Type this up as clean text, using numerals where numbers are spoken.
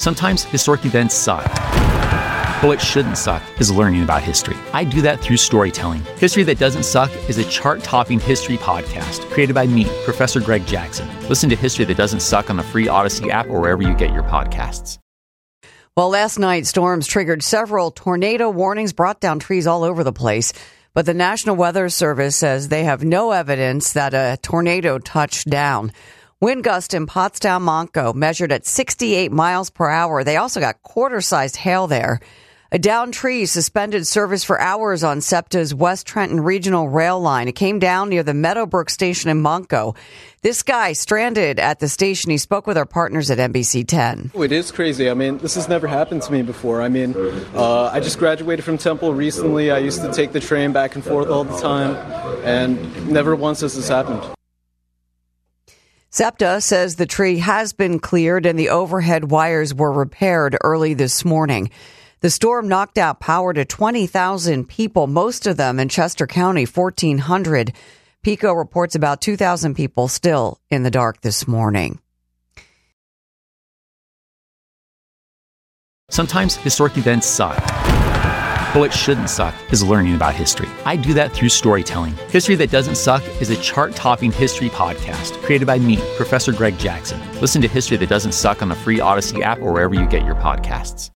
Sometimes historic events suck. But what shouldn't suck is learning about history. I do that through storytelling. History That Doesn't Suck is a chart-topping history podcast created by me, Professor Greg Jackson. Listen to History That Doesn't Suck on the free Odyssey app or wherever you get your podcasts. Well, last night, storms triggered several tornado warnings, brought down trees all over the place. But the National Weather Service says they have no evidence that a tornado touched down. Wind gust in Pottstown-Montco measured at 68 miles per hour. They also got quarter-sized hail there. A downed tree suspended service for hours on SEPTA's West Trenton Regional Rail Line. It came down near the Meadowbrook station in Montco. This guy stranded at the station. He spoke with our partners at NBC 10. It is crazy. I mean, this has never happened to me before. I mean, I just graduated from Temple recently. I used to take the train back and forth all the time, and never once has this happened. SEPTA says the tree has been cleared and the overhead wires were repaired early this morning. The storm knocked out power to 20,000 people, most of them in Chester County, 1,400. PICO reports about 2,000 people still in the dark this morning. Sometimes historic events suck. But what shouldn't suck is learning about history. I do that through storytelling. History That Doesn't Suck is a chart-topping history podcast created by me, Professor Greg Jackson. Listen to History That Doesn't Suck on the free Odyssey app or wherever you get your podcasts.